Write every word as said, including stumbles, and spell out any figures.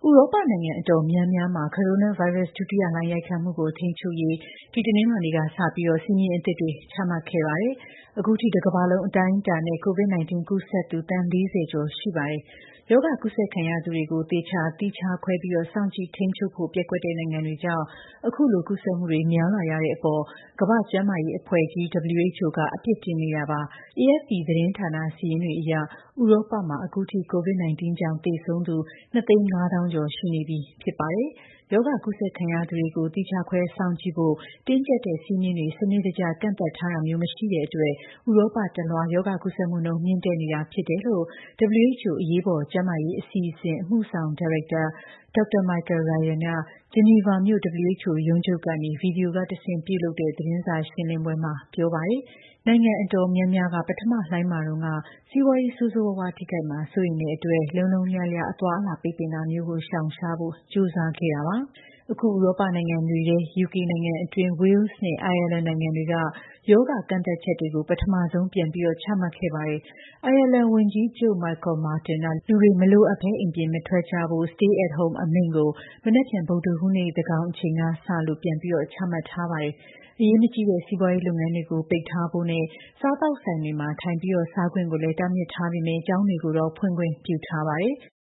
ရောပနိုင်ငံအတော်များများမှာ ကိုရိုနာဗိုင်းရပ်စ် ဒုတိယလှိုင်းရိုက်ခတ်မှုကို ထိန်းချုပ်ရေး ဒီတနင်္လာနေ့ကစပြီး စည်းမျဉ်းအသစ်တွေ ချမှတ်ခဲ့ပါတယ်။ အခုထိ တကမ္ဘာလုံးအတိုင်းအတာနဲ့ COVID 19 ကူးစက်သူ သန်း ၄၀ ကျော်ရှိပါတယ်။ ရောဂါကူးစက်ခံရသူတွေကို သေချာသီးခြားခွဲပြီး စောင့်ကြည့်ထိန်းချုပ်ဖို့ ပျက်ကွက်တဲ့နိုင်ငံတွေကြောင့် အခုလို ကူးစက်မှုတွေ များလာရတဲ့အပေါ် ကမ္ဘာ့ကျန်းမာရေးအဖွဲ့ကြီး W H O က အပြစ်တင်နေတာပါ။ A F P သတင်းဌာန စာရင်းတွေအရ ဥရောပမှာ အခုထိ COVID 19 ကြောင့် သေဆုံးသူ ၂ သိန်း ၅ သောင်းကျော် ရှိနေပြီဖြစ်ပါတယ်။ ရောဂါကူးစက်ခံရသူတွေကို သီးခြားခွဲစောင့်ကြည့်ဖို့ တင်းကျပ်တဲ့ စည်းမျဉ်းတွေ စနစ်တကျ ကန့်သတ်ထားတာမျိုး မရှိတဲ့အတွက် ဥရောပတလွှား ရောဂါကူးစက်မှုနှုန်း မြင့်တက်နေတာဖြစ်တယ်လို့ W H O အရေးပေါ်ကျန်းမာရေးအစီအစဉ် အမှုဆောင်ဒါရိုက်တာ ဒေါက်တာ Michael Ryan က ဂျနီဗာမြို့ W H O ရုံးချုပ်ကနေ ဗွီဒီယိုကတဆင့် ပြုလုပ်တဲ့ သတင်းစာရှင်းလင်းပွဲမှာ ပြောပါတယ်။ နိုင်ငံအတော်များများက ပထမလှိုင်းမှာတုန်းက စီးပွားရေး ဆိုးဆိုးဝါးဝါး ထိခိုက်မှာ စိုးရိမ်တဲ့အတွက် လုံးလုံးလျားလျား အသွားအလာ ပိတ်ပင်တာမျိုးကို ရှောင်ရှားဖို့ ကြိုးစားခဲ့တာပါ။ အခု ဥရောပနိုင်ငံတွေထဲ ယူကေနိုင်ငံအတွင်း Wales နဲ့ Ireland နိုင်ငံတွေက ရောဂါကန့်သတ်ချက်တွေကို ပထမဆုံး ပြန်ပြီး ချမှတ်ခဲ့ပါတယ်။ Ireland ဝန်ကြီးချုပ် Michael Martin က လူတွေ မလိုအပ်ဘဲ အိမ်ပြင်မထွက်ကြဖို့ Stay at Home အမိန့်ကို မနက်ဖြန် ဗုဒ္ဓဟူးနေ့ သန်းခေါင်အချိန်ကစလို့ ပြန်ပြီး ချမှတ်ထားပါတယ်။ အရေးမကြီးတဲ့ စီးပွားရေးလုပ်ငန်းတွေကို ပိတ်ထားဖို့နဲ့ စားသောက်ဆိုင်တွေမှာ ထိုင်ပြီး စားခွင့်ကိုလည်း တားမြစ်ထားပေမဲ့ ကျောင်းတွေကိုတော့ ဖွင့်ခွင့်ပြုထားပါတယ်။